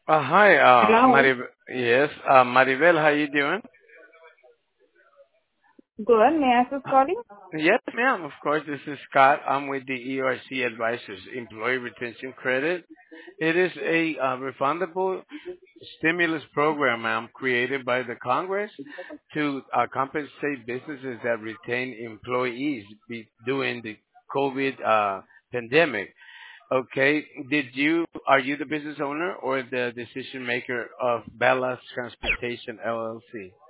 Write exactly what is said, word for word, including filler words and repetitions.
Uh, hi, uh, Hello. Marib- yes, uh, Maribel, how you doing? Good. May I ask who's calling? Yes, ma'am. Of course, this is Scott. I'm with the E R C Advisors Employee Retention Credit. It is a uh, refundable stimulus program, ma'am, created by the Congress to uh, compensate businesses that retain employees be, during the COVID uh, pandemic. Okay, did you are you the business owner or the decision maker of Ballast Transportation L L C?